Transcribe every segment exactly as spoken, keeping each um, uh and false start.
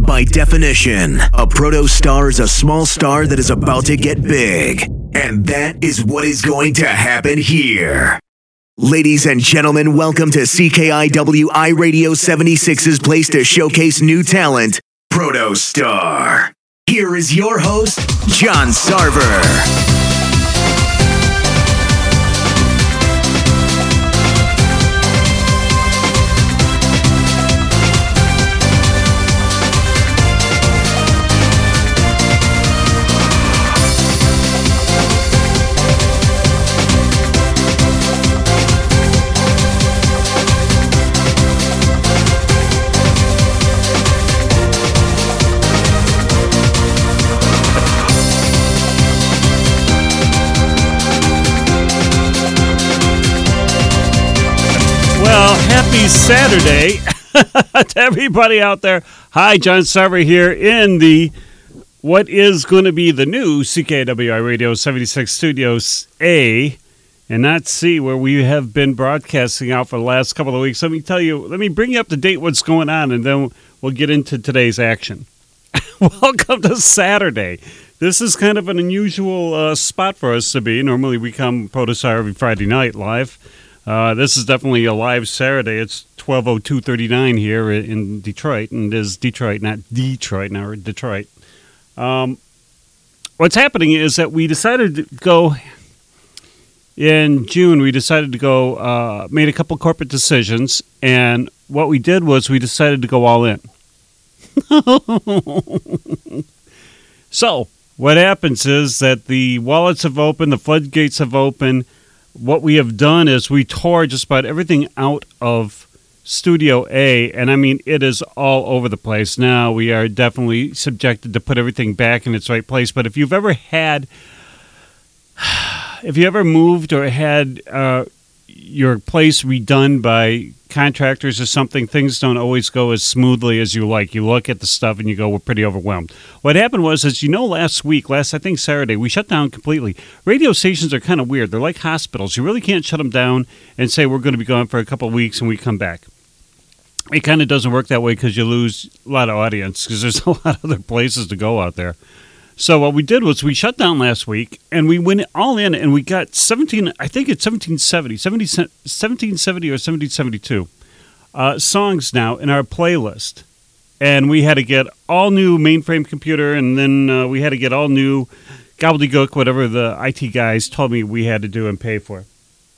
By definition, a protostar is a small star that is about to get big. And that is what is going to happen here. Ladies and gentlemen, welcome to C K I W I Radio seventy-six's place to showcase new talent, Protostar. Here is your host, John Sarver. Happy Saturday to everybody out there. Hi, John Sarver here in the what is going to be the new C K W I Radio seventy-six Studios A and not C, where we have been broadcasting out for the last couple of weeks. Let me tell you, let me bring you up to date what's going on, and then we'll get into today's action. Welcome to Saturday. This is kind of an unusual uh, spot for us to be. Normally we come Protostar every Friday night live. Uh, this is definitely a live Saturday. It's twelve oh two thirty-nine here in Detroit, and it is Detroit, not Detroit, now Detroit. Um, what's happening is that we decided to go, in June, we decided to go, uh, made a couple corporate decisions, and what we did was we decided to go all in. So, what happens is that the wallets have opened, the floodgates have opened. What we have done is we tore just about everything out of Studio A, and I mean, it is all over the place. Now, we are definitely subjected to put everything back in its right place, but if you've ever had, if you ever moved or had uh, your place redone by contractors or something, things don't always go as smoothly as you like. You look at the stuff and you go, we're pretty overwhelmed. What happened was, as you know, last week, last, I think Saturday, we shut down completely. Radio stations are kind of weird. They're like hospitals. You really can't shut them down and say we're going to be gone for a couple of weeks and we come back. It kind of doesn't work that way because you lose a lot of audience because there's a lot of other places to go out there. So what we did was we shut down last week, and we went all in, and we got seventeen, I think it's seventeen seventy, seventeen seventy or seventeen seventy-two uh, songs now in our playlist. And we had to get all new mainframe computer, and then uh, we had to get all new gobbledygook, whatever the I T guys told me we had to do and pay for.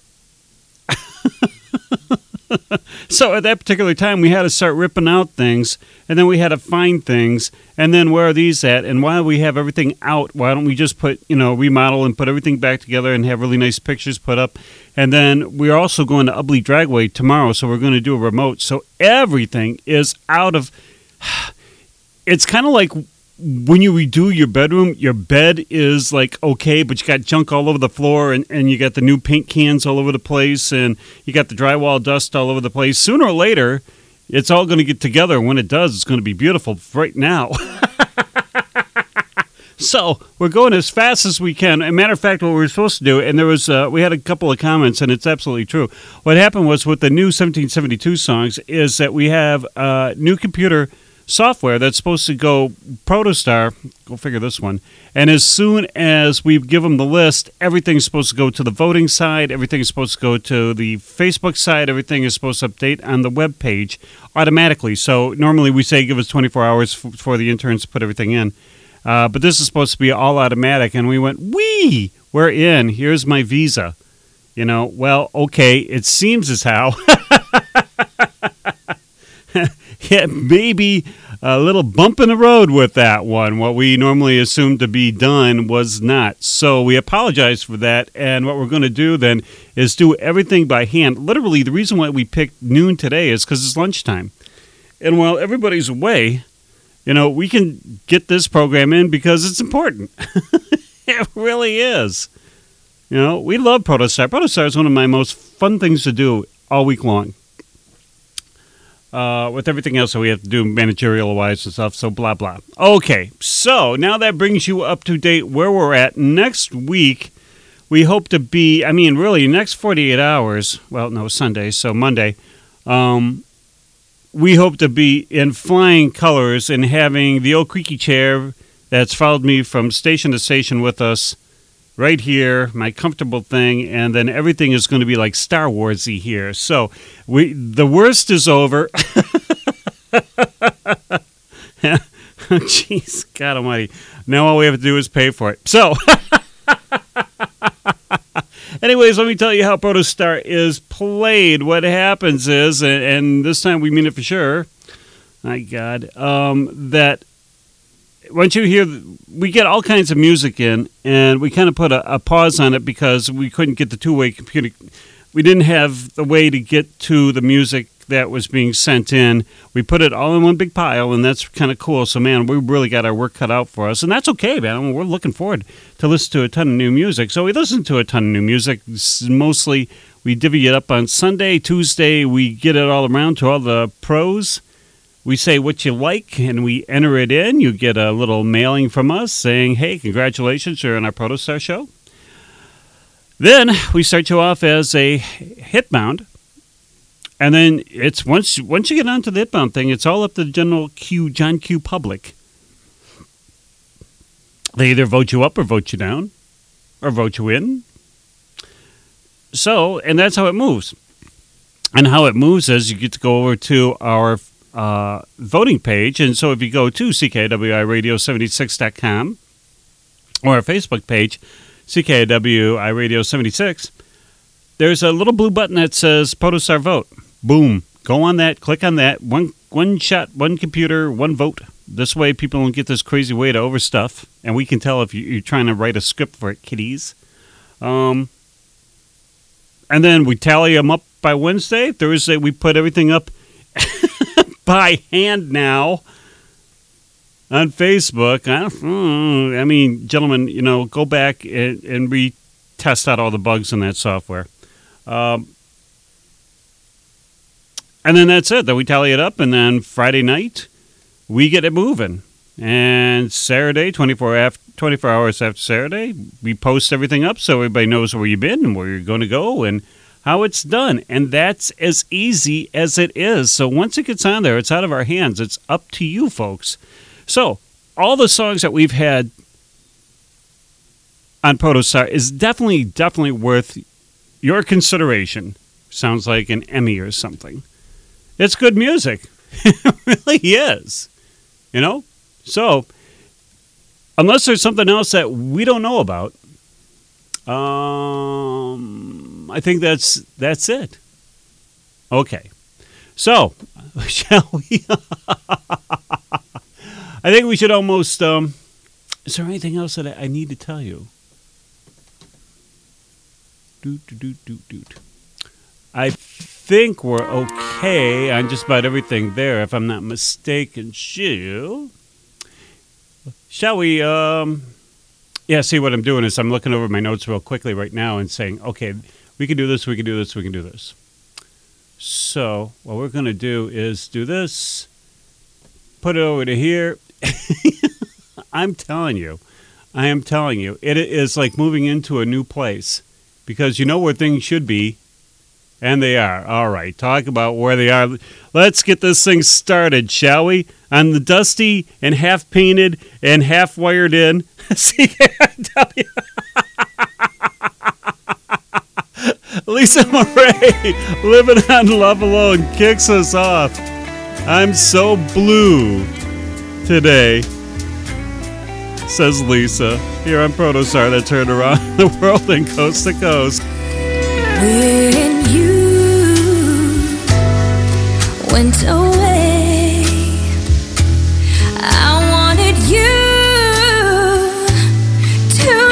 So at that particular time, we had to start ripping out things, and then we had to find things, and then where are these at? And while we have everything out, why don't we just put, you know, remodel and put everything back together and have really nice pictures put up? And then we're also going to Ubley Dragway tomorrow, so we're going to do a remote. So everything is out of... It's kind of like when you redo your bedroom, your bed is like okay, but you got junk all over the floor, and, and you got the new paint cans all over the place, and you got the drywall dust all over the place. Sooner or later, it's all going to get together, and when it does, it's going to be beautiful right now. So we're going as fast as we can. As a matter of fact, what we were supposed to do, and there was uh, we had a couple of comments, and it's absolutely true. What happened was with the new seventeen seventy-two songs is that we have a new computer software that's supposed to go Protostar, go figure this one, and as soon as we give them the list, everything's supposed to go to the voting side, everything is supposed to go to the Facebook side, everything is supposed to update on the web page automatically. So normally we say give us twenty-four hours f- for the interns to put everything in, uh, but this is supposed to be all automatic, and we went, wee, we're in, here's my visa. You know, well, okay, it seems as how... Yeah, maybe a little bump in the road with that one. What we normally assume to be done was not. So we apologize for that. And what we're going to do then is do everything by hand. Literally, the reason why we picked noon today is because it's lunchtime. And while everybody's away, you know, we can get this program in because it's important. It really is. You know, we love Protostar. Protostar is one of my most fun things to do all week long. Uh, with everything else that we have to do managerial-wise and stuff, so blah, blah. Okay, so now that brings you up to date where we're at. Next week, we hope to be, I mean, really, next forty-eight hours, well, no, Sunday, so Monday, um, we hope to be in flying colors and having the old creaky chair that's followed me from station to station with us right here, my comfortable thing, and then everything is going to be like Star Warsy here. So we the worst is over. Jeez, God almighty. Now all we have to do is pay for it. So, anyways, let me tell you how Protostar is played. What happens is, and, and this time we mean it for sure, my God, um, that once you hear, we get all kinds of music in, and we kind of put a, a pause on it because we couldn't get the two-way computer. We didn't have the way to get to the music that was being sent in. We put it all in one big pile, and that's kind of cool. So, man, we really got our work cut out for us, and that's okay, man. I mean, we're looking forward to listen to a ton of new music. So we listen to a ton of new music. Mostly we divvy it up on Sunday, Tuesday. We get it all around to all the pros. We say what you like, and we enter it in. You get a little mailing from us saying, hey, congratulations, you're on our Protostar show. Then we start you off as a hitbound. And then it's once once you get onto the hitbound thing, it's all up to the General Q, John Q public. They either vote you up or vote you down, or vote you in. So, and that's how it moves. And how it moves is you get to go over to our uh, voting page. And so if you go to C K W I radio seventy-six dot com or our Facebook page, C K W I radio seventy-six, there's a little blue button that says Protostar Vote. Boom. Go on that. Click on that. One one shot, one computer, one vote. This way people don't get this crazy way to overstuff. And we can tell if you're trying to write a script for it, kiddies. Um, and then we tally them up by Wednesday. Thursday we put everything up by hand now on Facebook. I, don't, I mean, gentlemen, you know, go back and, and retest out all the bugs in that software. Um, and then that's it. Then we tally it up, and then Friday night, we get it moving. And Saturday, twenty-four, after, twenty-four hours after Saturday, we post everything up so everybody knows where you've been and where you're going to go and how it's done. And that's as easy as it is. So once it gets on there, it's out of our hands. It's up to you, folks. So all the songs that we've had on Protostar is definitely, definitely worth your consideration. Sounds like an Emmy or something. It's good music. It really is. You know? So, unless there's something else that we don't know about, um, I think that's that's it. Okay. So, shall we? I think we should almost... Um, is there anything else that I, I need to tell you? Doot, doot, doot, doot. I think we're okay on just about everything there, if I'm not mistaken. Shall, shall we? Um, yeah, see, what I'm doing is I'm looking over my notes real quickly right now and saying, okay, we can do this, we can do this, we can do this. So what we're going to do is do this, put it over to here. I'm telling you, I am telling you, it is like moving into a new place. Because you know where things should be, and they are. All right, talk about where they are. Let's get this thing started, shall we? On the dusty and half-painted and half-wired in C K I W. Lisa Marie, Living on Love Alone, kicks us off. I'm so blue today, says Lisa. Here on Protostar that turned around the world and coast to coast. When you went away, I wanted you to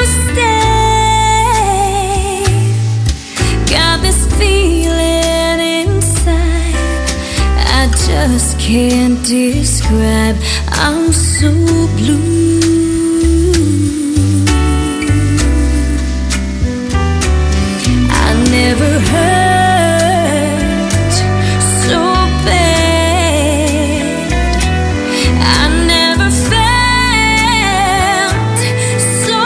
stay. Got this feeling inside I just can't describe. I'm so blue. Never hurt so bad. I never felt so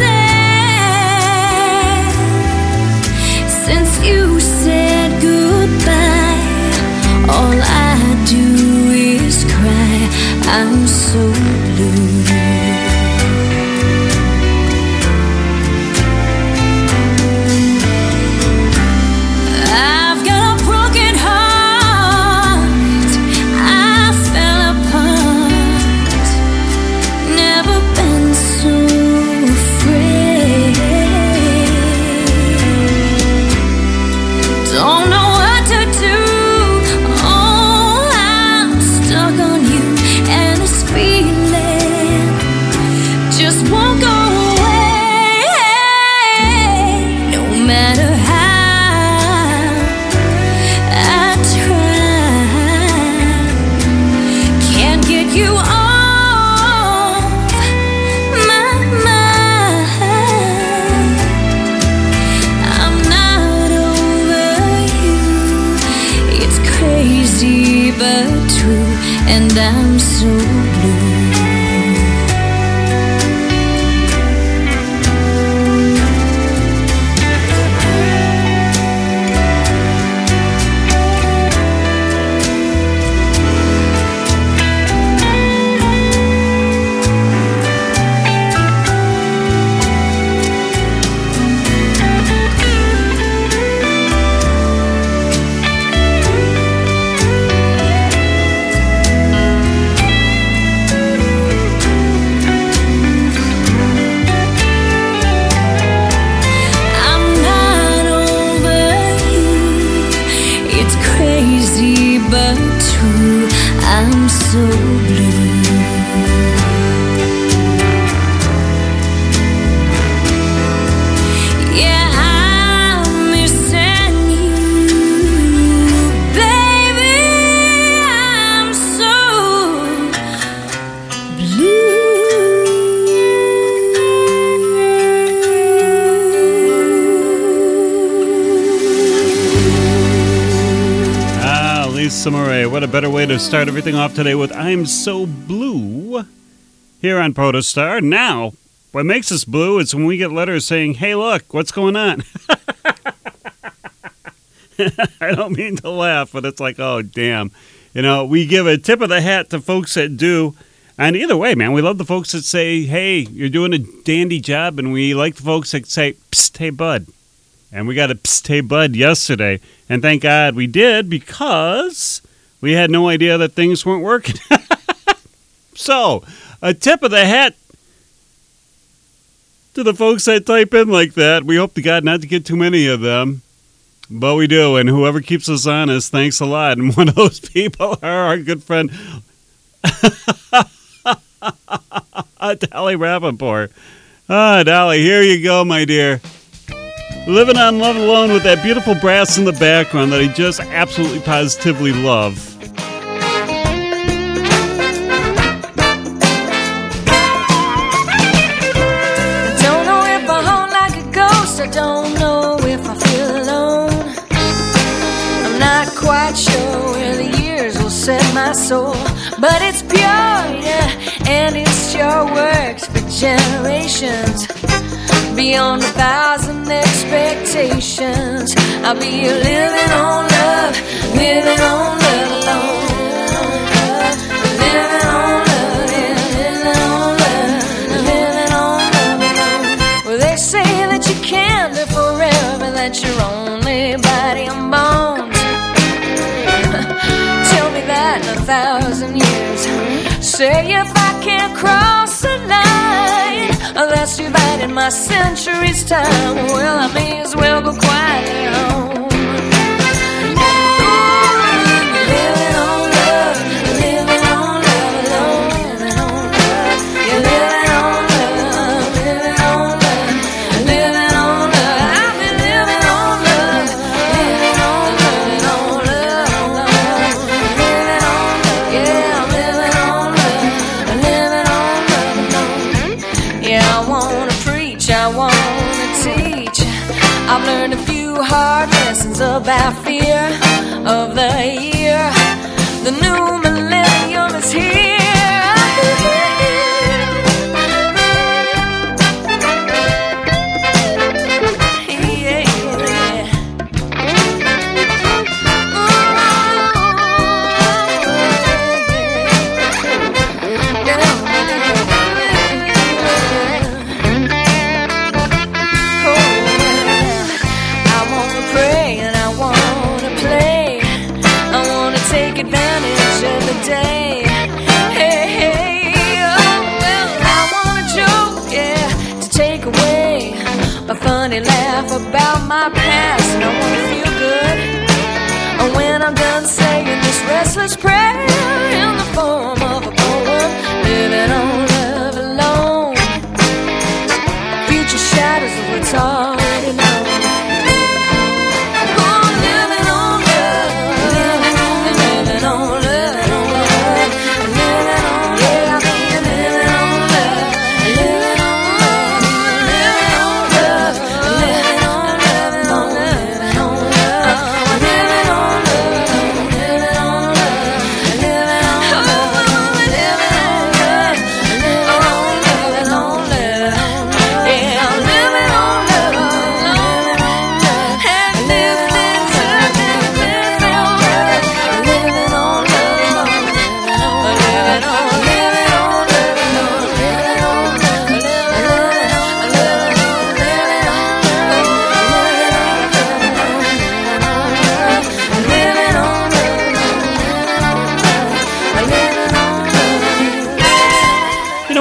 sad since you said goodbye. All I do and I'm so blue. But true, I'm so blue. Yeah, I'm missing you, baby. I'm so Summer, what a better way to start everything off today with I'm So Blue here on Protostar. Now, what makes us blue is when we get letters saying, hey, look, what's going on? I don't mean to laugh, but it's like, oh, damn. You know, we give a tip of the hat to folks that do. And either way, man, we love the folks that say, hey, you're doing a dandy job. And we like the folks that say, psst, hey, bud. And we got a psst, hey, bud yesterday. And thank God we did, because we had no idea that things weren't working. So, a tip of the hat to the folks that type in like that. We hope to God not to get too many of them. But we do. And whoever keeps us honest, thanks a lot. And one of those people are our good friend, Dolly Rappaport. Ah, Dolly, here you go, my dear. Living on Love Alone with that beautiful brass in the background that I just absolutely positively love. I don't know if I haunt like a ghost. I don't know if I feel alone. I'm not quite sure where the years will set my soul. But it's pure, yeah, and it sure works for generations. Beyond a thousand expectations, I'll be living on love, living on love alone. Living on love, yeah, living on love, living on love alone. Well, they say that you can't live forever, that you're only body and bones. Tell me that in a thousand years. Say if I can't cross the line that's dividing my century's time, well, I may as well go quietly home. Living on love, living on love alone. Living on love, yeah, living on love, living on love, living on love. I've been living on love, living on love, living on love, living on love, yeah, I'm living on love, living on love alone. Yeah, I wanna preach, I wanna teach. I've learned a few hard lessons about fear of the year. The new millennium is here. Yeah, yeah. Advantage of the day. Hey, hey, oh, well, I wanna joke, yeah, to take away a funny laugh about my past. And I wanna feel good when I'm done saying this restless prayer in the form of a poem. Living on love alone. Future shadows of what's already known. Oh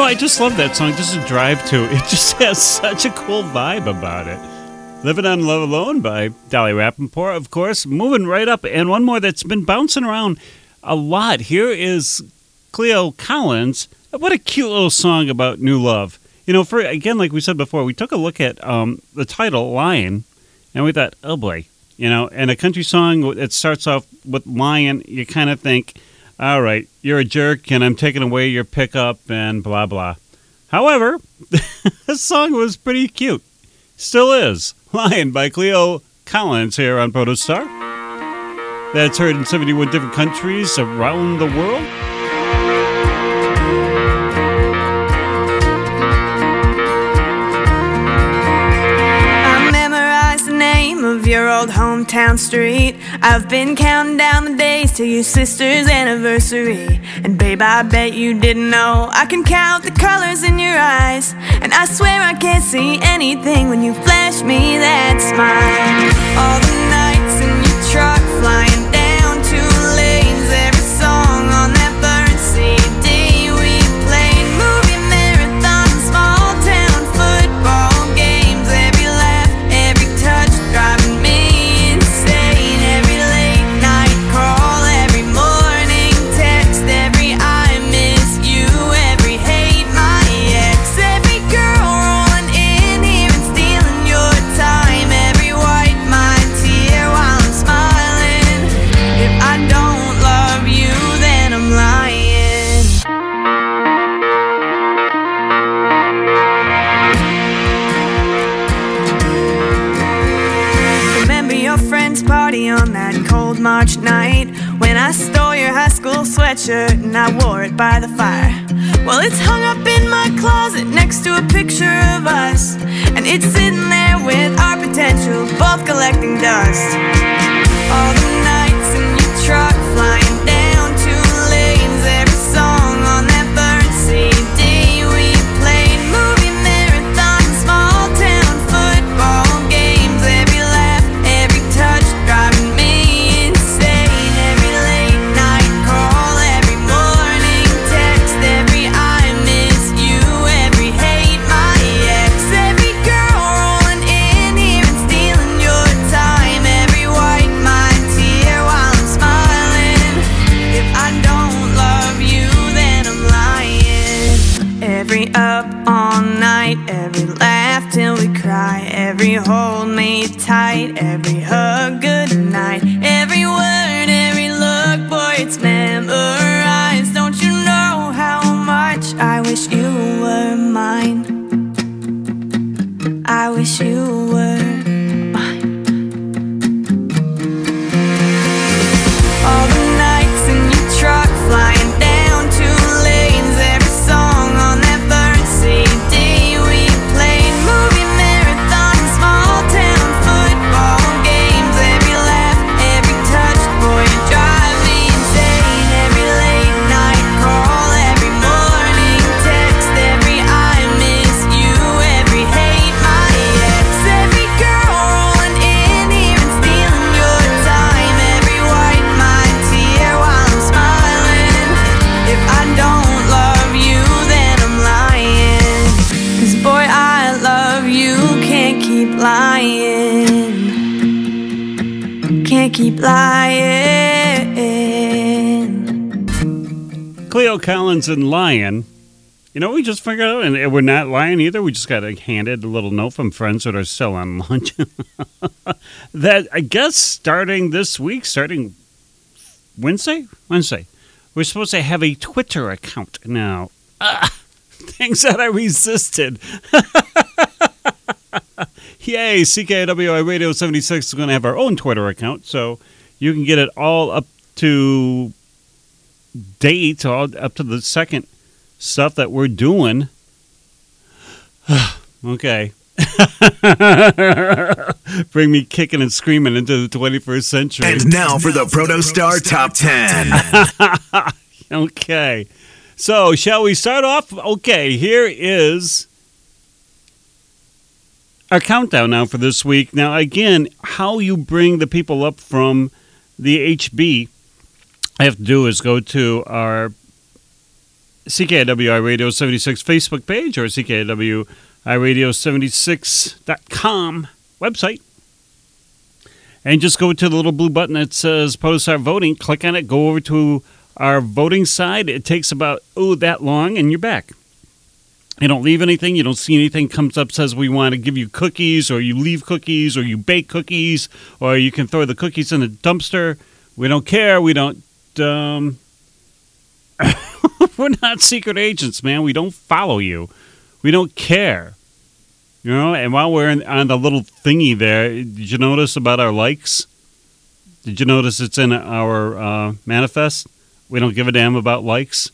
I just love that song. Just a drive to. It just has such a cool vibe about it. Living on Love Alone by Dolly Rappaport, of course. Moving right up. And one more that's been bouncing around a lot. Here is Cleo Collins. What a cute little song about new love. You know, for again, like we said before, we took a look at um, the title, Lion, and we thought, oh boy. You know, and a country song that starts off with Lion, you kind of think, all right, you're a jerk and I'm taking away your pickup and blah, blah. However, this song was pretty cute. Still is. Lion by Cleo Collins here on Protostar. That's heard in seventy-one different countries around the world. Of your old hometown street, I've been counting down the days to your sister's anniversary. And babe, I bet you didn't know I can count the colors in your eyes. And I swear I can't see anything when you flash me that smile. All the nights in your truck flying down two lanes, every song on that burnt C D we played, movie marathons, small town football games, every laugh, every touch driving me insane. Every late night call, every morning text, every I miss you, every hate my ex, every girl rolling in here and stealing your time, every wipe my tear while I'm smiling. If I don't love you, then I'm lying. Remember your friend's party on that cold March night when I stole your high school sweatshirt and I wore it by the fire? Well, it's hung up in my closet next to a picture of us, and it's sitting there with our potential, both collecting dust. All the nights in your truck flying down two lanes, every song on that burnt C D we played, movie marathons, small town football games, every laugh, every touch driving me insane. Every late night call, every morning text, every I miss you, every hate my ex, every girl rolling in here and stealing your time, every wipe my tear while I'm smiling. If I don't love you, then I'm lying. Every up all night, every laugh till we cry, every hold me tight, every hug goodnight, every word, every look, boy, it's memorized. Don't you know how much I wish you were mine? I wish you were mine. All the nights in your truck flying down two lanes, every song on that burnt C D we played, movie marathons, small town football games, every laugh, every touch, boy, you drive me insane. Every late night call, every morning text, every I miss you, every hate my ex, every girl rolling in here and stealing your time, every wipe my tear while I'm smiling. If I don't love you, then I'm lying. 'Cause boy, I love you, can't keep lying. Can't keep lying. Cleo Collins and Lion. You know, we just figured out, and we're not lying either. We just got handed a little note from friends that are still on lunch. That, I guess, starting this week, starting Wednesday? Wednesday. We're supposed to have a Twitter account now. Ah, things that I resisted. Yay, C K W I Radio seventy-six is going to have our own Twitter account, so you can get it all up to date, all up to the second stuff that we're doing. Okay. Bring me kicking and screaming into the twenty-first century. And now for the Protostar Top ten. Okay. So, shall we start off? Okay, here is our countdown now for this week. Now, again, how you bring the people up from the H B, I have to do is go to our C K I W I Radio seventy-six Facebook page or C K I W I Radio seventy-six dot com website. And just go to the little blue button that says Protostar Voting. Click on it. Go over to our voting side. It takes about, oh, that long, and you're back. You don't leave anything. You don't see anything comes up, says we want to give you cookies, or you leave cookies, or you bake cookies, or you can throw the cookies in the dumpster. We don't care. We don't... Um, we're not secret agents, man. We don't follow you. We don't care. You know, and while we're in, on the little thingy there, did you notice about our likes? Did you notice it's in our uh, manifest? We don't give a damn about likes.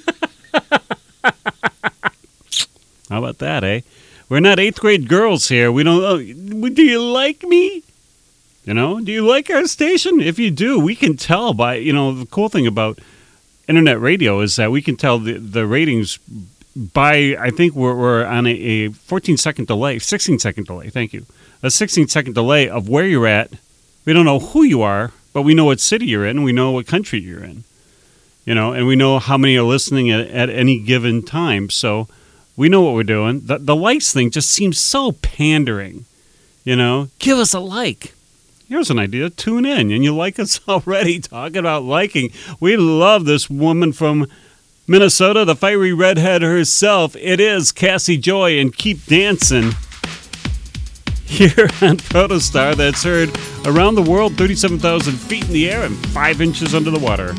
How about that, eh? We're not eighth grade girls here. We don't, oh, do you like me? You know, do you like our station? If you do, we can tell by, you know, the cool thing about internet radio is that we can tell the, the ratings by, I think we're, we're on a, a fourteen second delay, sixteen second delay, thank you. A sixteen second delay of where you're at. We don't know who you are, but we know what city you're in, and we know what country you're in. You know, and we know how many are listening at, at any given time. So we know what we're doing. The, the likes thing just seems so pandering. You know, give us a like. Here's an idea. Tune in, and you like us already talking about liking. We love this woman from Minnesota, the fiery redhead herself. It is Cassie Joy, and Keep Dancing here on Protostar. That's heard around the world, thirty-seven thousand feet in the air and five inches under the water.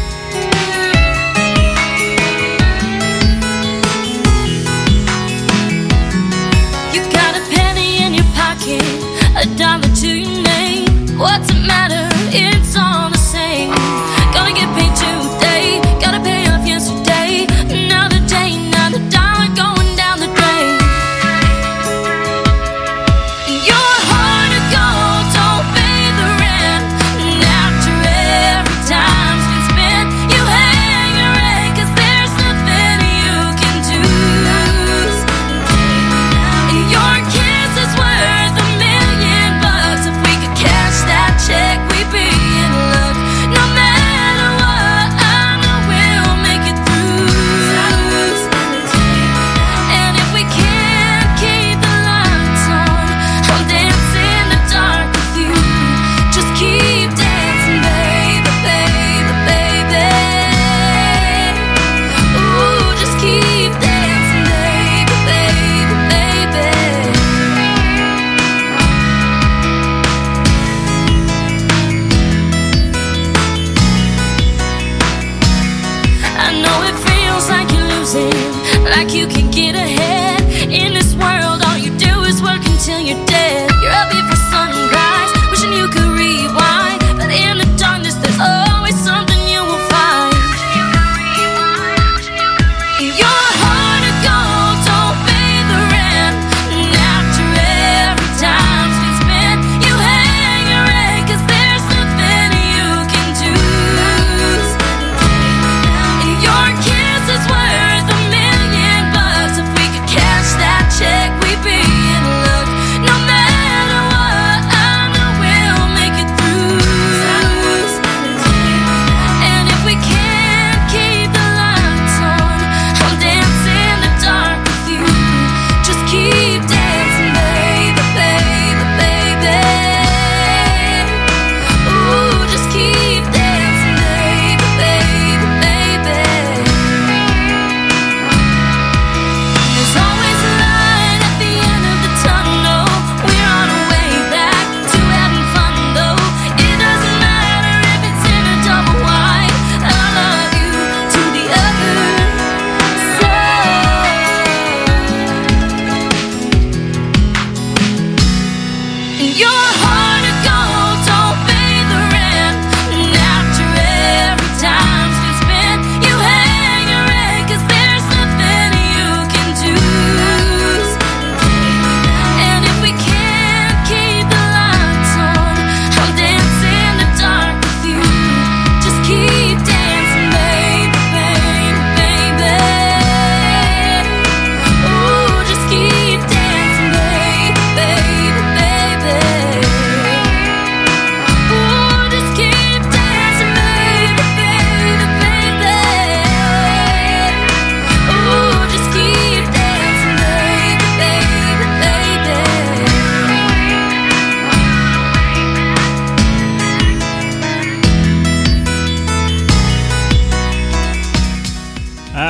You got a penny in your pocket, a dollar to your name. What's it matter? It's all the same. Gonna get paid today, gotta pay off yesterday. Another day, another dollar going down the drain. Your heart of gold don't pay the rent, and after every time's been spent, you hang your head 'cause there's nothing you can do. Your kiss is worth a million bucks. If we could cash that check, we'd be in luck. No matter what, I know we'll make it through. And if we can't keep the lights on, I'll dance in the dark with you. Just keep dancing, baby, baby, baby. Ooh, just keep dancing, baby, baby, baby. I know it feels like you're losing, like you can get ahead. In this world, all you do is work until you're dead. You're up before sunrise, wishing you could rewind, but in the darkness, there's always something you will find. Your heart of gold don't pay the rent, and after every time's been spent, you hang your head 'cause there's nothing you can do. Your kiss is worth a million bucks. If we could cash that check, we'd be in luck. No matter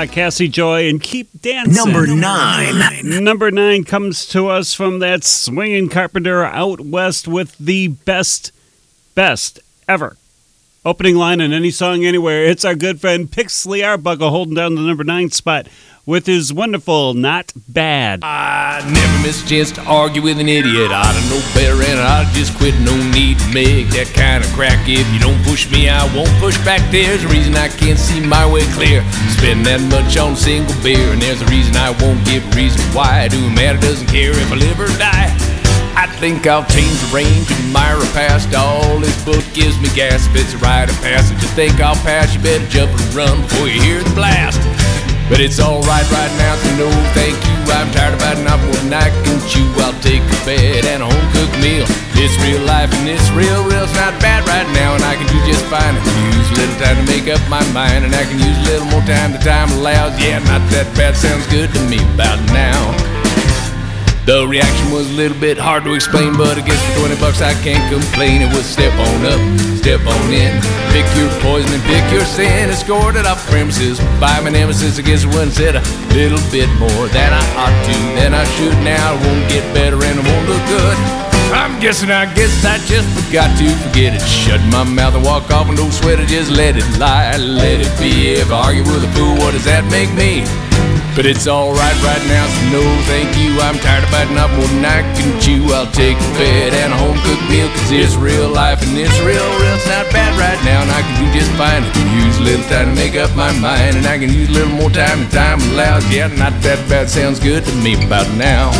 Rock, Cassie Joy, and Keep Dancing. Number nine. Number nine comes to us from that swinging carpenter out west with the best, best ever opening line in any song anywhere. It's our good friend Pixley Arbuckle holding down the number nine spot with his wonderful Not Bad. I never miss a chance to argue with an idiot. I don't know better and I just quit. No need to make that kind of crack. If you don't push me, I won't push back. There's a reason I can't see my way clear. Spend that much on a single beer. And there's a reason I won't give a reason why. Do matter, doesn't care if I live or die. I think I'll change the range of Myra past. All this book gives me gas. If it's a rite of passage, you think I'll pass. You better jump and run before you hear the blast. But it's alright right now, so no thank you. I'm tired of biting off more than I can chew. I'll take a bed and a home-cooked meal. It's real life and it's real, real. It's not bad right now, and I can do just fine. I can use a little time to make up my mind, and I can use a little more time to time allows. Yeah, not that bad, sounds good to me about now. The reaction was a little bit hard to explain, but I guess for twenty bucks I can't complain. It was step on up, step on in, pick your poison and pick your sin. Escorted off premises by my nemesis. I guess I wouldn't said a little bit more than I ought to, than I should. Now it won't get better and it won't look good. I'm guessing I guess I just forgot to forget it. Shut my mouth and walk off and don't sweat it. Just let it lie, let it be. If I argue with a fool, what does that make me? But it's alright right now, so no thank you. I'm tired of biting off more than I can chew. I'll take a bed and a home-cooked meal, cause it's real life and it's real, real. It's not bad right now, and I can do just fine. I can use a little time to make up my mind, and I can use a little more time than time allows. Yeah, not that bad, sounds good to me about now.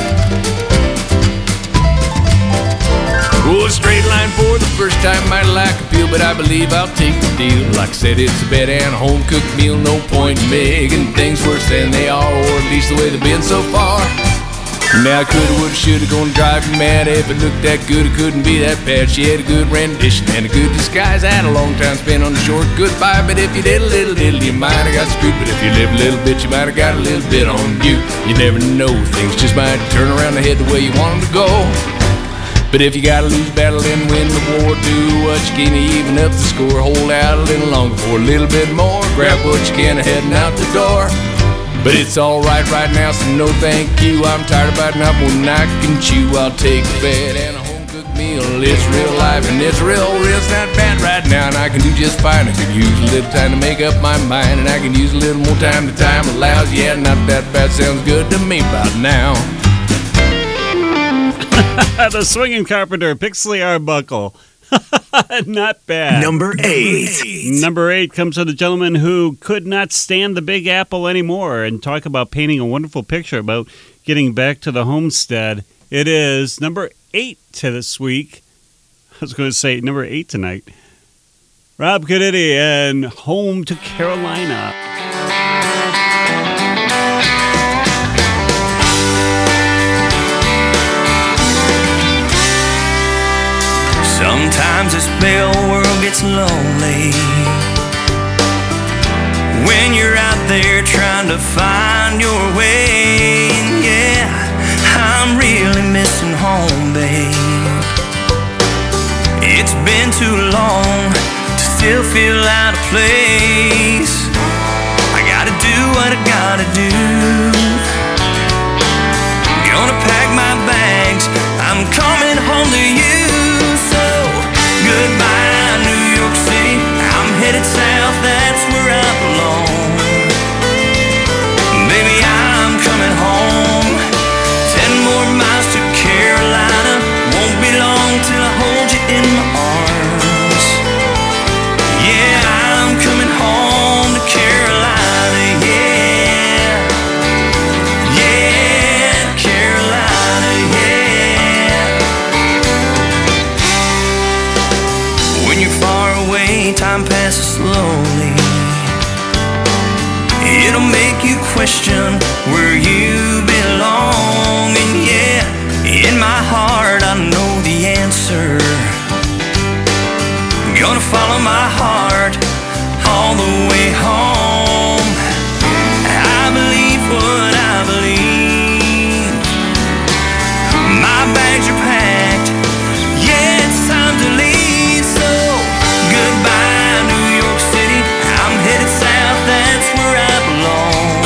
Oh, a straight line for the first time might lack appeal, but I believe I'll take the deal. Like I said, it's a bed and a home-cooked meal. No point in making things worse than they are, or at least the way they've been so far. Now I coulda, woulda, shoulda, gonna drive you mad. If it looked that good, it couldn't be that bad. She had a good rendition and a good disguise. I had a long time spent on a short goodbye. But if you did a little, little, you might have got screwed. But if you live a little bit, you might have got a little bit on you. You never know, things just might turn around the head the way you want them to go. But if you gotta lose battle and win the war, do what you can to even up the score. Hold out a little longer for a little bit more. Grab what you can heading out the door. But it's alright right now, so no thank you. I'm tired of biting off more than I can chew. I'll take a bed and a home-cooked meal. It's real life and it's real, real. It's not bad right now, and I can do just fine. I can use a little time to make up my mind, and I can use a little more time to time allows. Yeah, not that bad, sounds good to me about now. The swinging carpenter, Pixley Arbuckle. Not bad. Number eight. Number eight comes from the gentleman who could not stand the Big Apple anymore, and talk about painting a wonderful picture about getting back to the homestead. It is number eight to this week. I was going to say number eight tonight. Rob Canetti and Home to Carolina. Sometimes this big old world gets lonely when you're out there trying to find your way. And yeah, I'm really missing home, babe. It's been too long to still feel out of place. I gotta do what I gotta do. Gonna pack my bags, I'm coming home to you. Goodbye, New York City, I'm headed south, that's where I belong. Baby, I'm coming home. Ten more miles to Carolina, won't be long till I hold you in my arms. Yeah, I'm coming home to Carolina, yeah. Yeah, Carolina, yeah. When you're far away, time passes slowly. It'll make you question where you belong. And yeah, in my heart I know the answer. Gonna follow my heart all the way home. I believe what I believe. My bags are packed, yeah, it's time to leave. So goodbye, New York City, I'm headed south, that's where I belong.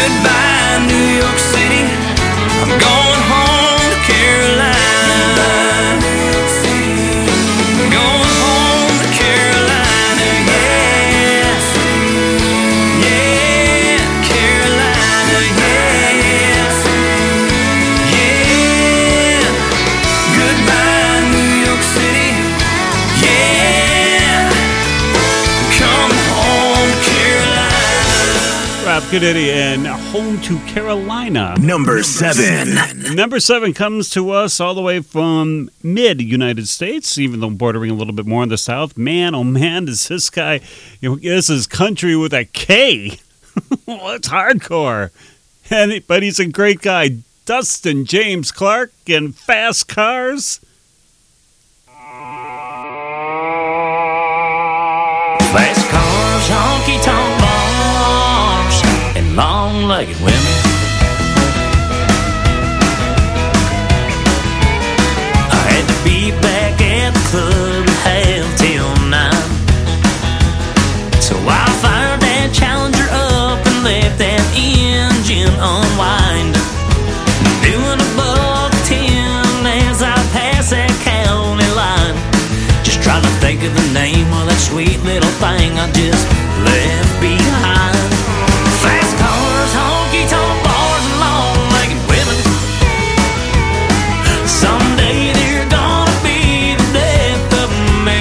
Goodbye, New York City. I'm going home to Carolina. Going home to Carolina, yeah. Yeah, Carolina, yeah. Yeah. Goodbye, New York City. Yeah. Coming home to Carolina. Rob Goodity and Home to Carolina. Number seven. Number seven comes to us all the way from mid-United States, even though bordering a little bit more in the South. Man, oh man, does this guy, you know, this is country with a K. Well, it's hardcore. And, he- but he's a great guy. Dustin James Clark and Fast Cars. Fast cars, honky tonk bars, and long legged women. I had to be back at the club at half till nine. So I fired that Challenger up and left that engine unwind. Doing above ten as I pass that county line. Just trying to think of the name of that sweet little thing I just left behind. Fast cars, honky tonk bars, and long-legged women. Someday they're gonna be the death of me.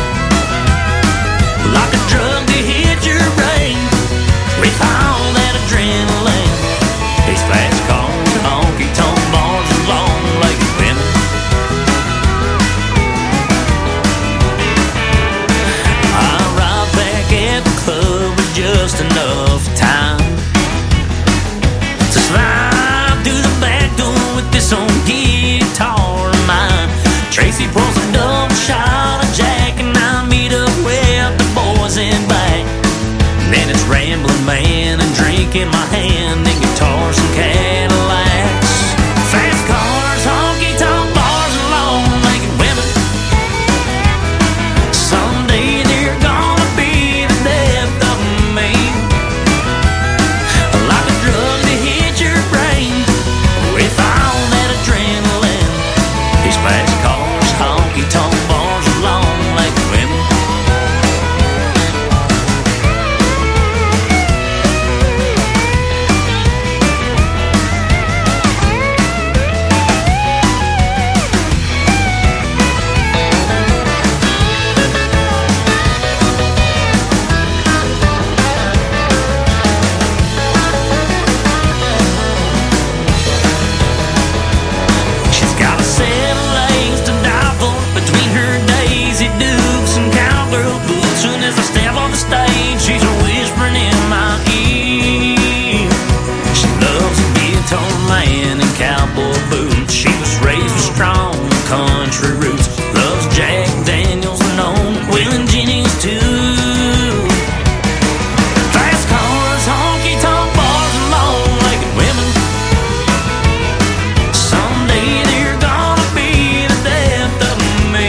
Like a drug to hit your brain with all that adrenaline. These fast cars, honky tonk bars, and long-legged women. I arrived back at the club with just enough time to slide through the back door with this old guitar of mine. Tracy pulls a double shot of Jack and I meet up with the boys in back. Then it's rambling man and drink in my hand and guitars and Cadillacs. Fast cars, honky tonk bars, and long-legged women. Someday they're gonna be the death of me. Like a drug to hit your brain with all that adrenaline. These fast cars, honky tonk bars, and long-legged women. She's got a set of legs to die for between her Daisy Dukes and cowgirl boots. Soon as I step on the stage, she's whispering in my ear. She loves a guitar man and cowboy boots. She was raised with strong country roots. Loves Jack Daniels and old Waylon Jennings too. Fast cars, honky tonk bars, and long-legged women. Someday they're gonna be the death of me.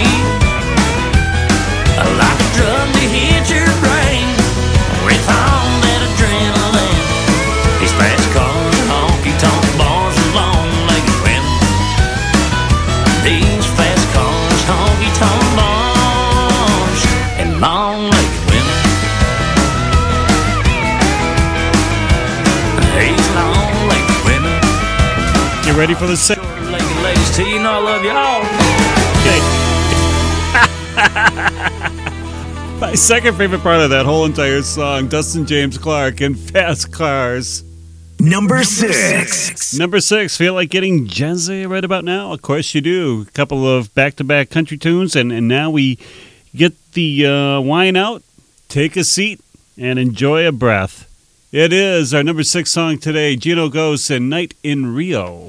Like a drug to hit your brain with all that adrenaline. These fast cars, honky tonk bars, and long-legged women. These fast cars, honky tonk bars, and long-legged women. These long-legged women. You ready for the second? Short-legged ladies too, you know I love y'all. My second favorite part of that whole entire song, Dustin James Clark and Fast Cars. Number six. Number six, feel like getting jazzy right about now? Of course you do. A couple of back-to-back country tunes, and, and now we get the uh, wine out, take a seat, and enjoy a breath. It is our number six song today, Gino Ghost and Night in Rio.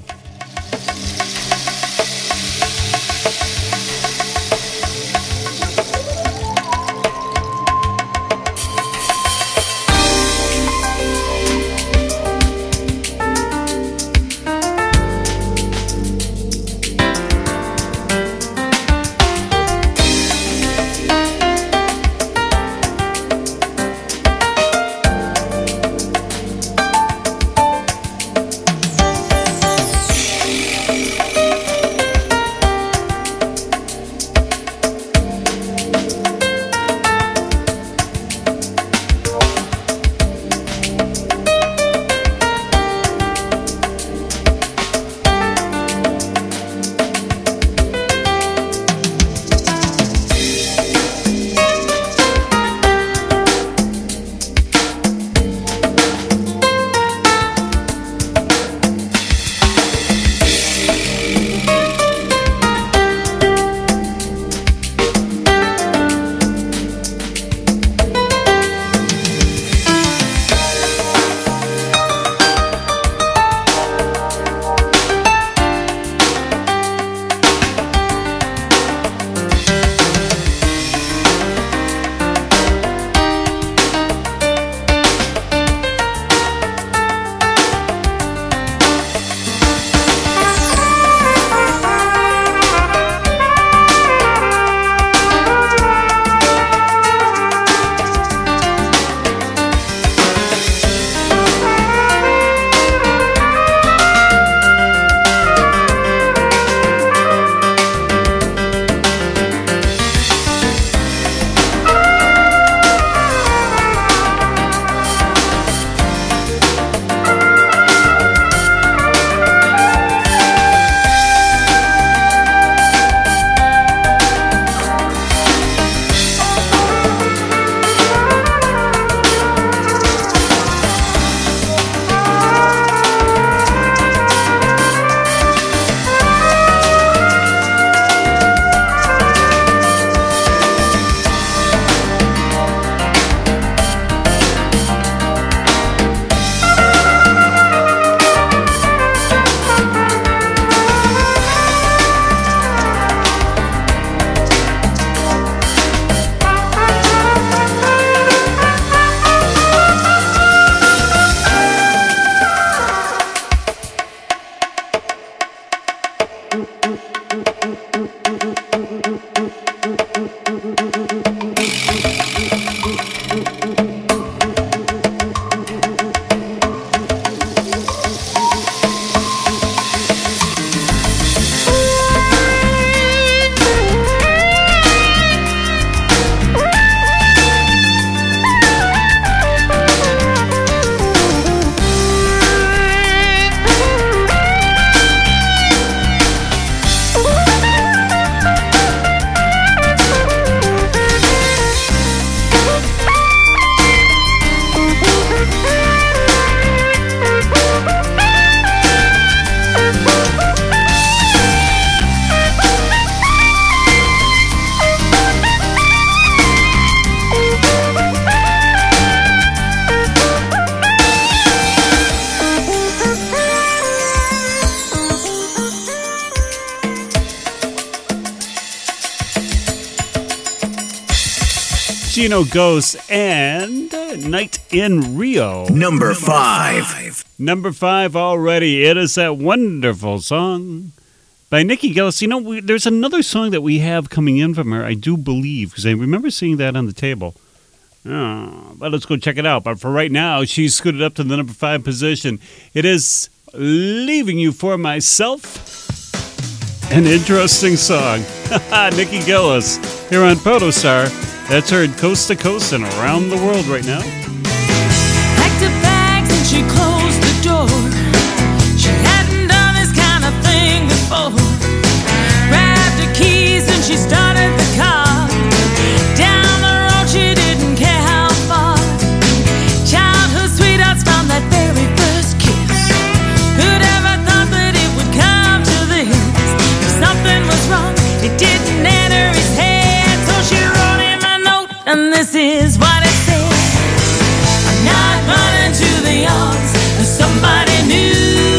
Gino Ghost and Night in Rio. Number five. Number five already. It is that wonderful song by Nikki Gillis. You know, we, there's another song that we have coming in from her, I do believe, because I remember seeing that on the table. Oh, but let's go check it out. But for right now, she's scooted up to the number five position. It is Leaving You for Myself. An interesting song. Nikki Gillis here on Protostar. That's heard coast to coast and around the world right now. Packed her bags and she closed the door. She hadn't done this kind of thing before. Grabbed her keys and she started the car. Down the road she didn't care how far. Childhood sweethearts from that very first kiss. Who'd ever thought that it would come to this? If something was wrong, it didn't enter his head. So she wrote him a note, and this is what it said. I'm not running to the arms of somebody new.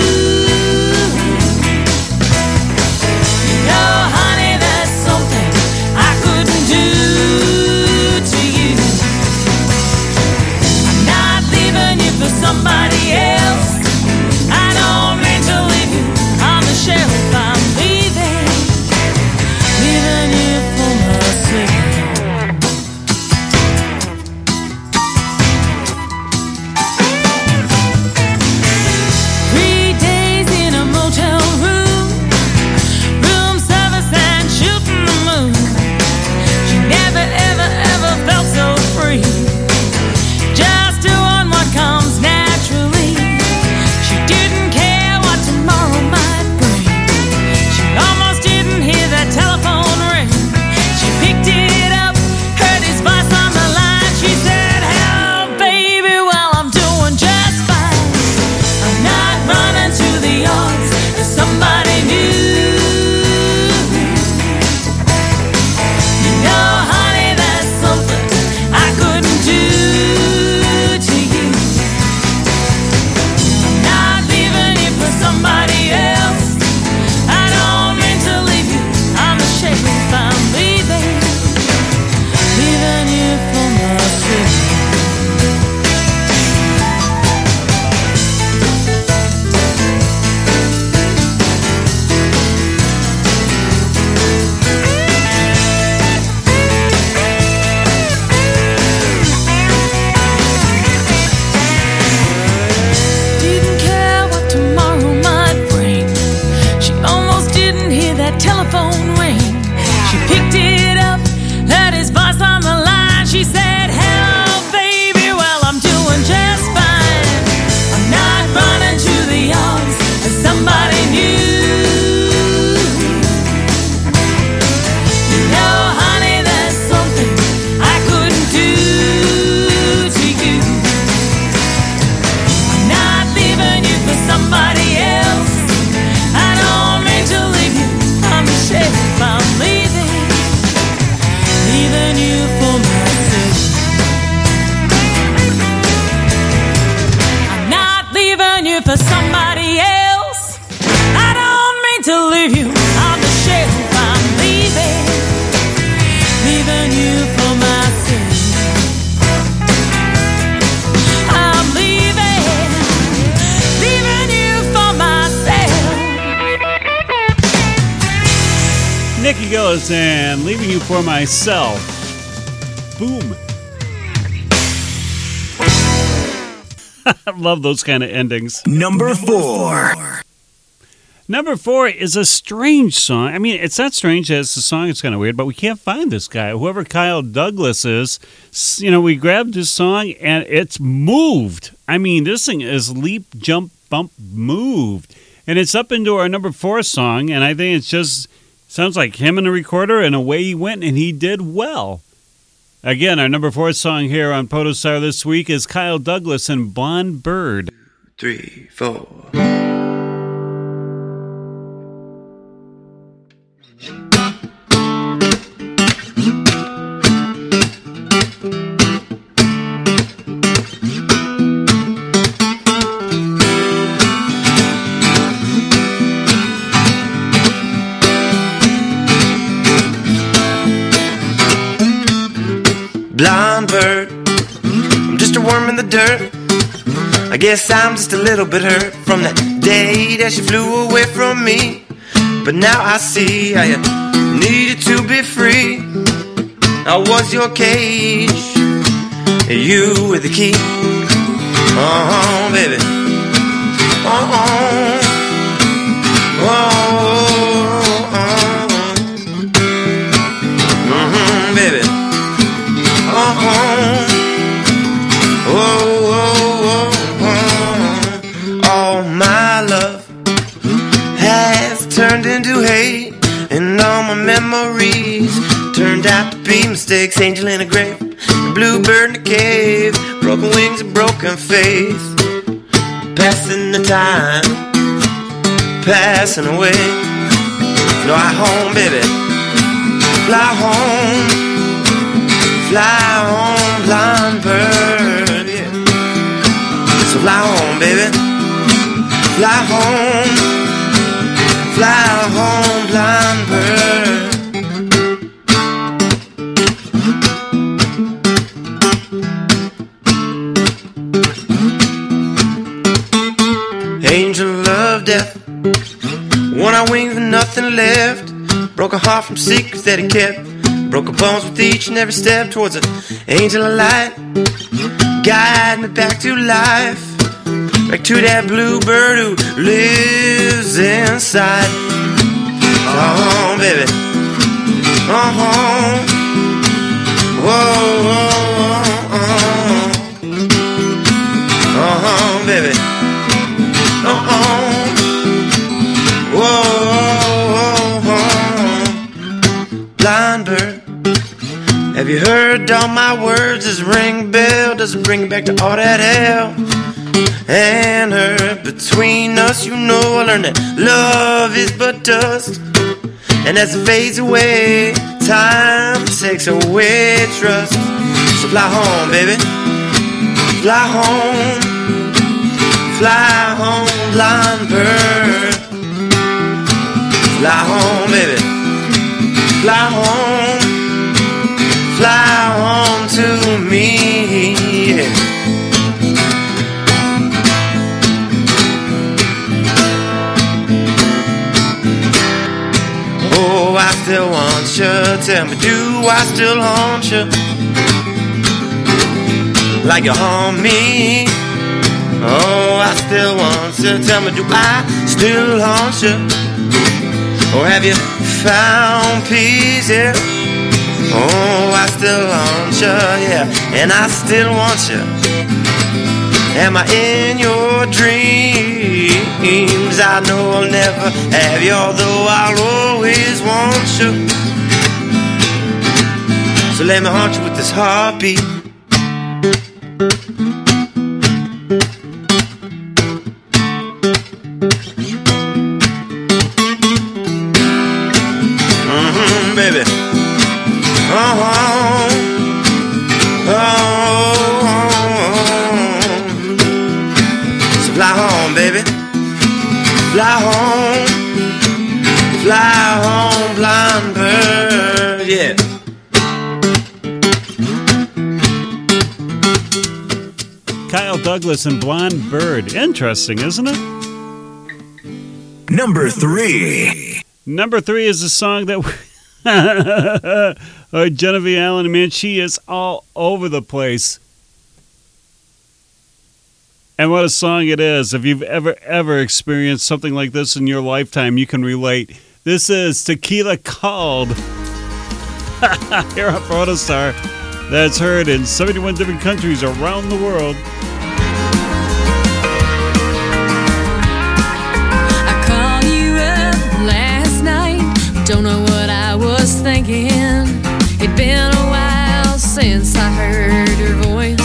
You know, honey, that's something I couldn't do to you. I'm not leaving you for somebody else. I don't mean to leave you on the shelf. I'm leaving, leaving you for myself. Three days in a motel room, room service and shooting the moon. She never, ever, ever felt so free. Just doing what comes naturally. She didn't care what tomorrow might bring. She almost didn't hear that telephone ring. She picked it up, heard his voice on the line. She said, hello, baby, well, I'm doing just fine. I'm not running to the arms of somebody new. You know, honey, that's something I couldn't do to you. I'm not leaving you for somebody else. I don't mean to leave you on the shelf. I'm leaving, leaving you for myself. Didn't care what tomorrow might bring. She almost didn't hear that telephone ring. She picked it up, heard his voice on the line. She said, hello, baby, well, I'm doing just fine. I'm not running to the arms of somebody new. You know, honey, that's something I couldn't do to you. I'm not leaving you for somebody else. I don't mean to leave you on the shelf. I'm leaving, leaving you for myself. I'm not leaving you for somebody else. I don't mean to leave you on the shelf. I'm leaving, leaving you for myself. I'm leaving, leaving you for myself. Nikki Gillis and Leaving You for Myself. Boom. I love those kind of endings. Number four. Number four is a strange song. I mean, it's not strange as the song is kind of weird, but we can't find this guy. Whoever Kyle Douglas is, s- you know, we grabbed this song and it's moved. I mean, this thing is leap, jump, bump, moved. And it's up into our number four song, and I think it's just, sounds like him and the recorder, and away he went, and he did well. Again, our number four song here on Protostar this week is Kyle Douglas and Blonde Bird. Three, four. Blind in the dirt. I guess I'm just a little bit hurt from that day that she flew away from me. But now I see how you needed to be free. I was your cage, you with the key. Uh-huh, baby. Uh-huh. Oh, uh-huh. Mm-hmm, baby. Uh-huh. Oh, oh, oh, oh. All my love has turned into hate, and all my memories turned out to be mistakes. Angel in a grave, a bluebird in a cave, broken wings and broken faith. Passing the time, passing away. Fly home, baby. Fly home. Fly home, blind bird. Yeah. So fly home, baby. Fly home. Fly home, blind bird. Angel of death, worn our wings with nothing left. Broke a heart from secrets that he kept. Broke her bones with each and every step towards an angel of light. Guide me back to life, back to that bluebird who lives inside. Uh-huh, baby. Uh-huh. Whoa, whoa, uh-huh. Uh-huh, baby. Uh-oh. Whoa, whoa, whoa. Blind bird, have you heard all my words? Does it ring a bell? Does it bring you back to all that hell and hurt between us? You know I learned that love is but dust, and as it fades away, time takes away trust. So fly home, baby. Fly home. Fly home, blind bird. Fly home, baby. Fly home. Fly home to me. Yeah. Oh, I still want you. Tell me, do I still haunt you like you haunt me? Oh, I still want you. Tell me, do I still haunt you? Or have you found peace, yeah? Oh, I still haunt you, yeah. And I still want you. Am I in your dreams? I know I'll never have you, although I'll always want you. So let me haunt you with this heartbeat. Baby, uh-huh, oh, so fly home, baby, fly home, fly home, blind bird, yeah. Kyle Douglas and Blonde Bird. Interesting, isn't it? Number three. Number three is a song that... uh, Genevieve Allen, man, she is all over the place. And what a song it is. If you've ever, ever experienced something like this in your lifetime, you can relate. This is Tequila Called. Here on Protostar. That's heard in seventy-one different countries around the world. I called you up last night. Don't know what I was thinking. It'd been a while since I heard your voice.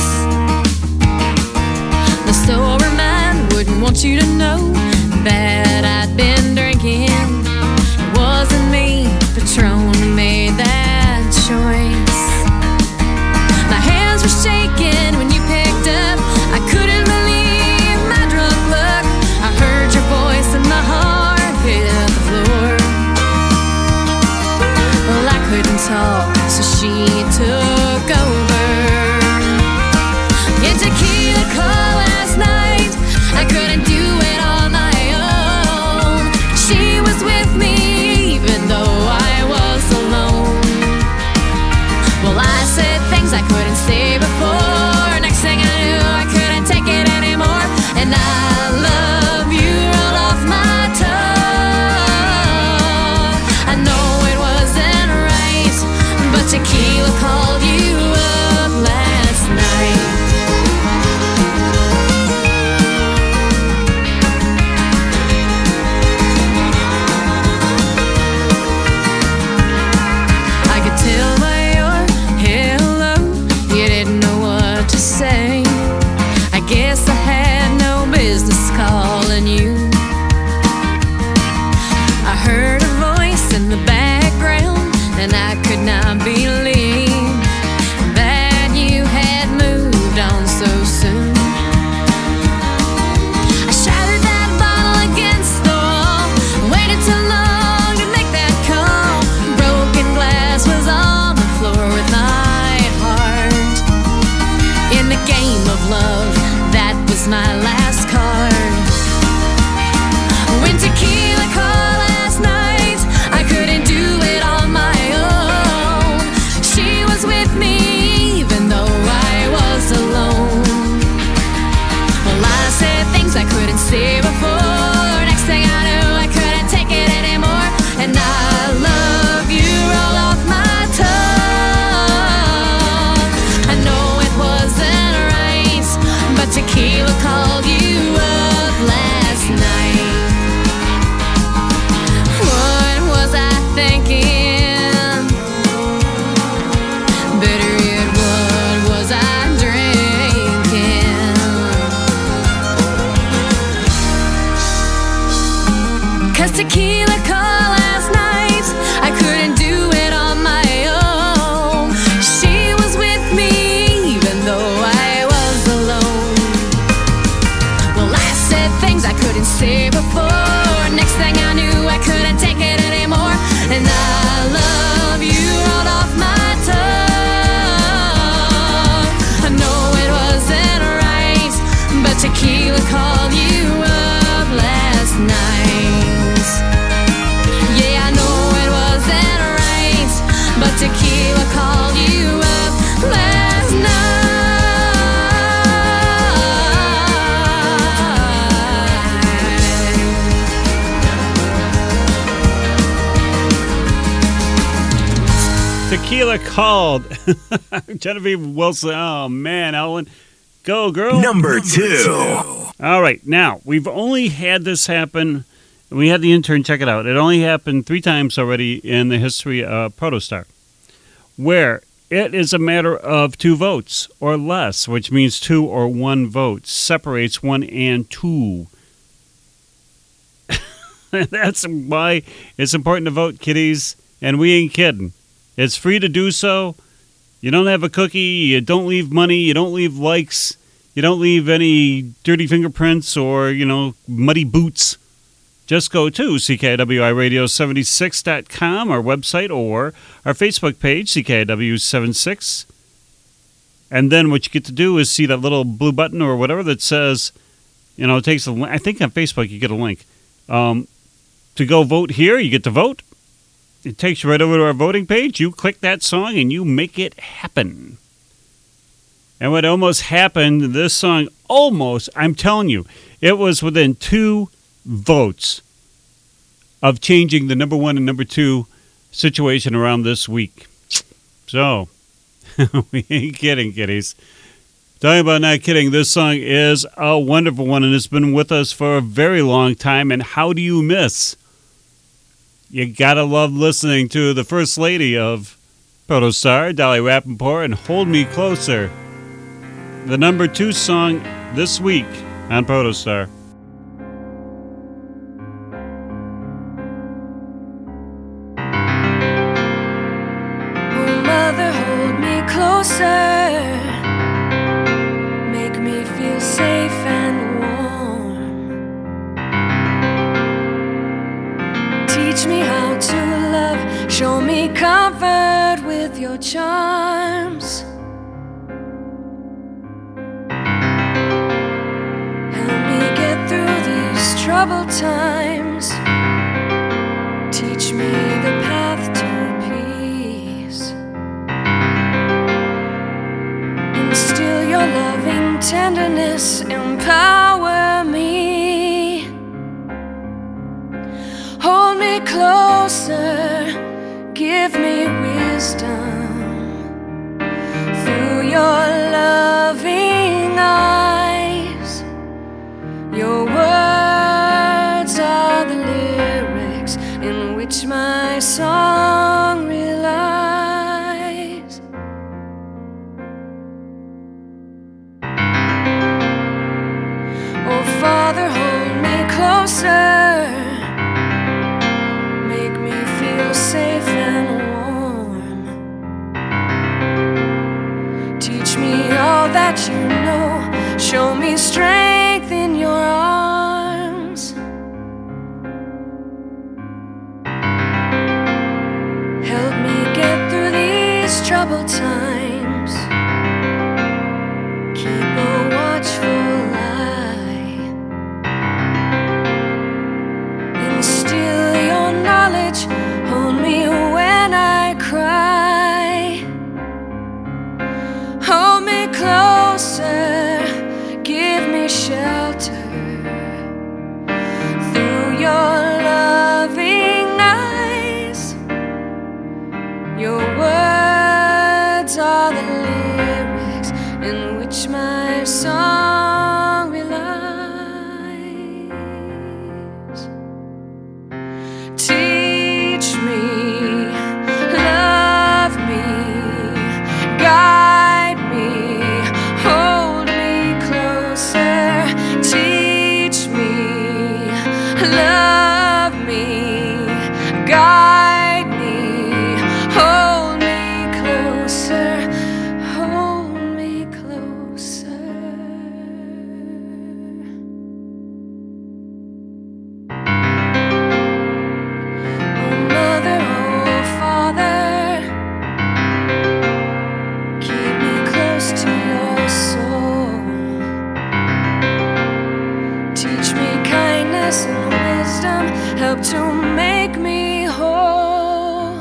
The sober mind wouldn't want you to know that I'd been drinking. It wasn't me, Patron made that choice. My hands were shaking when you picked up. I couldn't believe my drunk luck. I heard your voice and my heart hit the floor. Well, I couldn't talk, so she took over. Yeah, tequila tequila call last night. I couldn't do it on my own. She was with me even though I was alone. Well, I said things I couldn't say before. Next thing I knew, I couldn't take it anymore. And I love you rolled off my tongue. I know it wasn't right, but tequila called you up last night. Yeah, I know it wasn't right, but tequila called you up last night. Tequila called. Genevieve Wilson. Oh, man, Ellen. Go, girl. Number two. All right. Now, we've only had this happen. We had the intern check it out. It only happened three times already in the history of Protostar, where it is a matter of two votes or less, which means two or one vote separates one and two. That's why it's important to vote, kiddies, and we ain't kidding. It's free to do so. You don't have a cookie. You don't leave money. You don't leave likes. You don't leave any dirty fingerprints or, you know, muddy boots. Just go to C K I W I radio seventy-six dot com, our website, or our Facebook page, C K I W seventy-six. And then what you get to do is see that little blue button or whatever that says, you know, it takes a link. I think on Facebook you get a link. Um, to go vote here, you get to vote. It takes you right over to our voting page. You click that song and you make it happen. And what almost happened, this song almost, I'm telling you, it was within two votes of changing the number one and number two situation around this week. So, we ain't kidding, kiddies. Talking about not kidding, this song is a wonderful one and it's been with us for a very long time. And how do you miss? You gotta love listening to the First Lady of Protostar, Dolly Rappaport, and Hold Me Closer, the number two song this week on Protostar. Oh, mother, hold me closer. Make me feel safe and warm. Teach me how to love. Show me comfort with your charms. Help me get through these troubled times. Teach me the path to peace. Instill your loving tenderness. Empower me. Hold me closer. Give me wisdom. Through your loving eyes. Your words are the lyrics in which my song relies. Oh, Father, hold me closer. Make me feel safe and warm. Teach me all that you know. Show me strength in your arms. Help me get through these troubled times. Keep a watchful eye. Instill your knowledge. Hold me when I cry. Hold me closer. Give me shelter. Through your loving eyes. Your words are the lyrics in which my song relies. Teach me, love me, guide me, hold me closer. Teach me, love me, kindness and wisdom help to make me whole.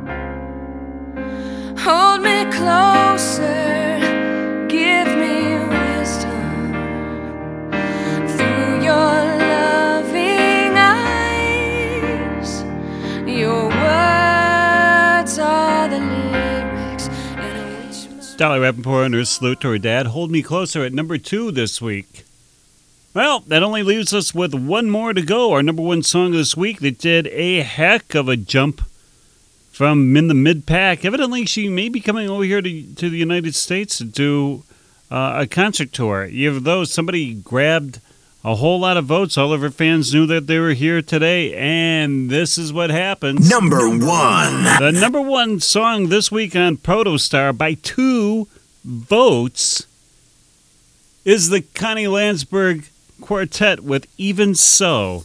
Hold me closer, give me wisdom through your loving eyes. Your words are the lyrics in which my Dolly Rappaport and her salute to her dad. Hold Me Closer at number two this week. Well, that only leaves us with one more to go. Our number one song this week that did a heck of a jump from in the mid-pack. Evidently, she may be coming over here to, to the United States to do uh, a concert tour. You have those, somebody grabbed a whole lot of votes. All of her fans knew that they were here today, and this is what happens. Number one. The number one song this week on Protostar by two votes is the Connie Landsberg Quartet with Even So.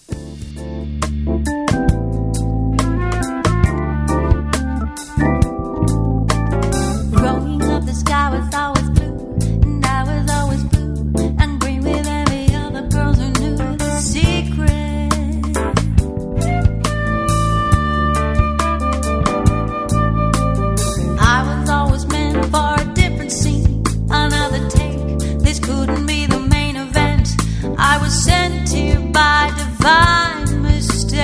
Growing up, the sky was always blue, and I was always blue and green with every other girls who knew the secret. I was always meant for a different scene, another take. This couldn't be the main event. I was sent here by divine mistake.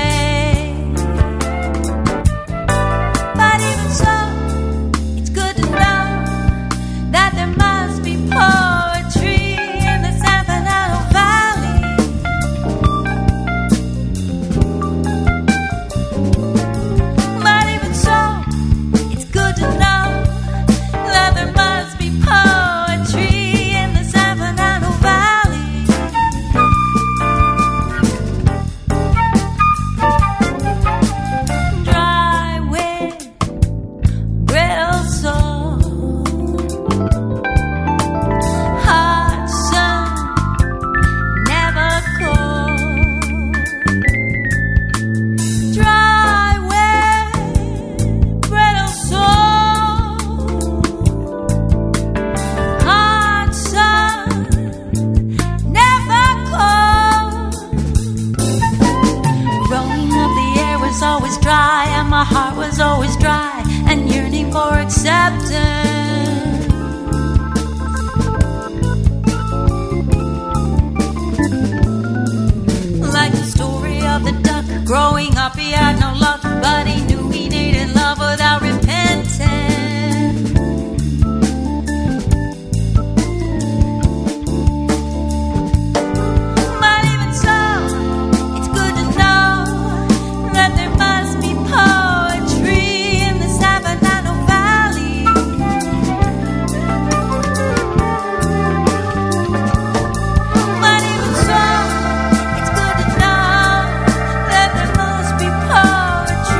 But even so, it's good to know that there must be poetry in the San Fernando Valley. But even so, it's good to know that there must be poetry in the San Fernando Valley. Dry wind, brittle soul, hot sun, never cold. Dry wind, brittle soul, hot sun, never cold. Growing up, the air was always dry, and my heart was always dry, and yearning for acceptance. Like the story of the duck. Growing up, he had no luck, but he knew he needed love without repentance. But even so, it's good to know that there must be poetry in the San Fernando Valley. But even so, it's good to know that there must be poetry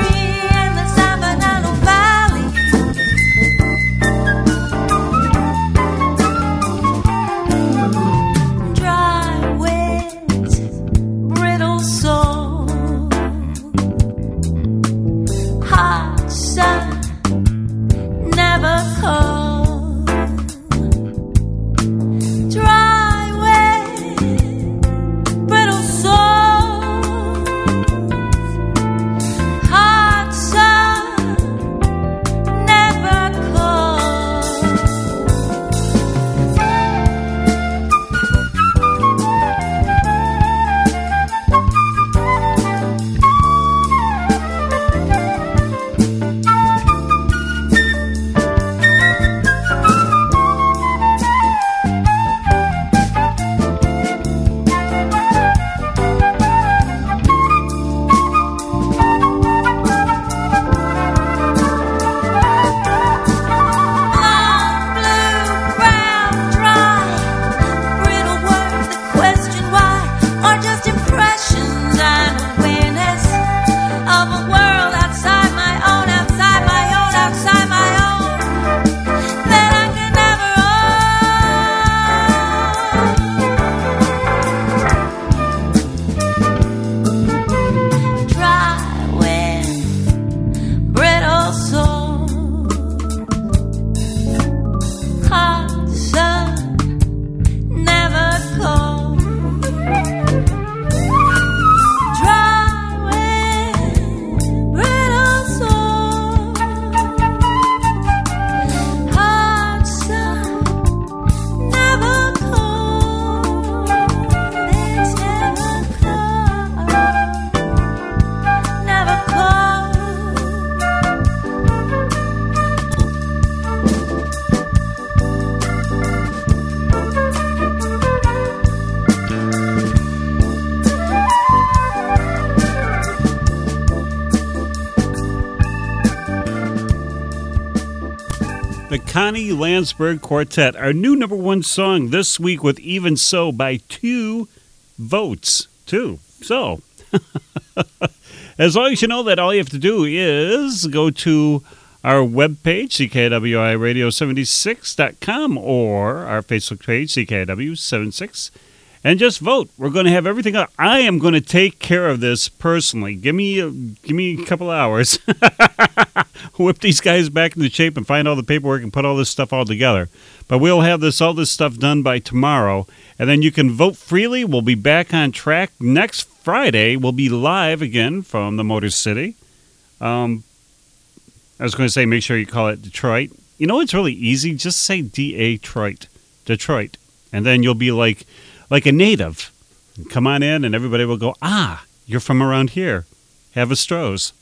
The Connie Landsberg Quartet, our new number one song this week with Even So by two votes. Two. So, as long as you know that, all you have to do is go to our webpage, C K W I radio seventy-six dot com, or our Facebook page, C K W seventy-six, and just vote. We're going to have everything up. I am going to take care of this personally. Give me a, give me a couple hours. Whip these guys back into shape and find all the paperwork and put all this stuff all together. But we'll have this all this stuff done by tomorrow, and then you can vote freely. We'll be back on track next Friday. We'll be live again from the Motor City. Um, I was going to say make sure you call it Detroit. You know, it's really easy. Just say D A Troit, Detroit, and then you'll be like like a native. Come on in, and everybody will go, ah, you're from around here. Have a Stroh's.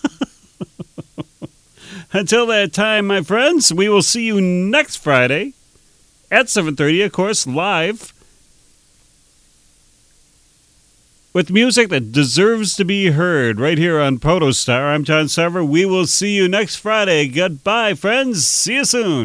Until that time, my friends, we will see you next Friday at seven thirty, of course, live with music that deserves to be heard right here on Protostar. I'm John Sarver. We will see you next Friday. Goodbye, friends. See you soon.